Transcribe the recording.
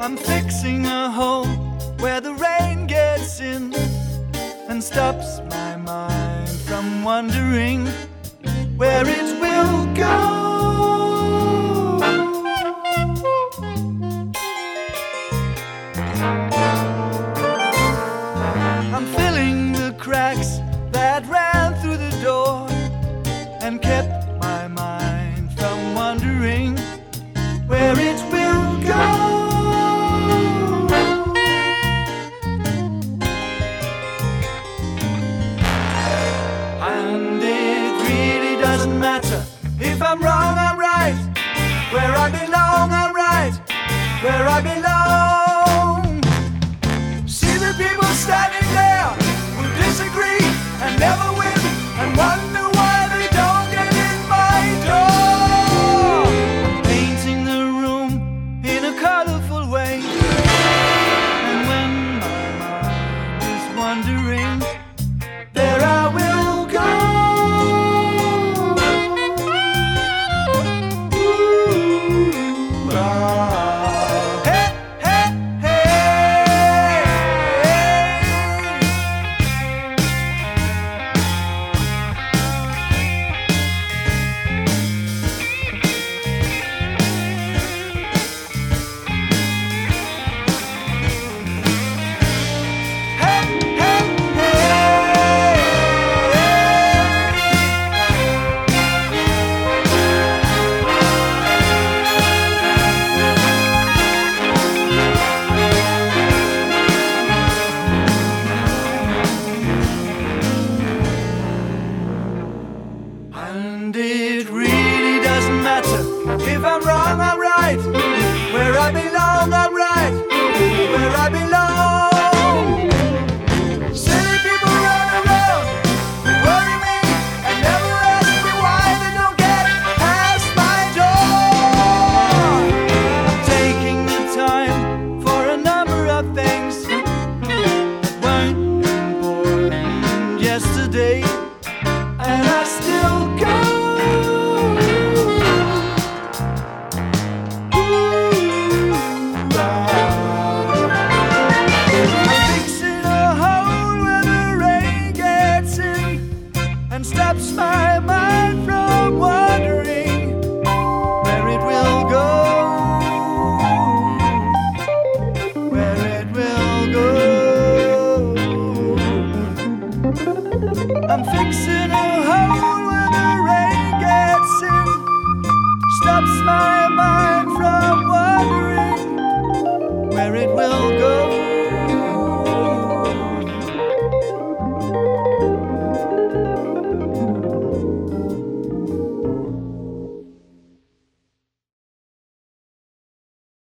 I'm fixing a hole where the rain gets in and stops my mind from wondering where it will go. I'm filling the cracks that ran through the door and kept my mind from wondering where it will go. And it really doesn't matter if I'm wrong, I'm right. Where I belong, I'm right. Where I belong. See the people standing there who disagree and never win and wonder why they don't get in my door. I'm painting the room in a colorful way, and when my mind is wandering, there I will go. Ooh, ah. Hey, hey, hey. And it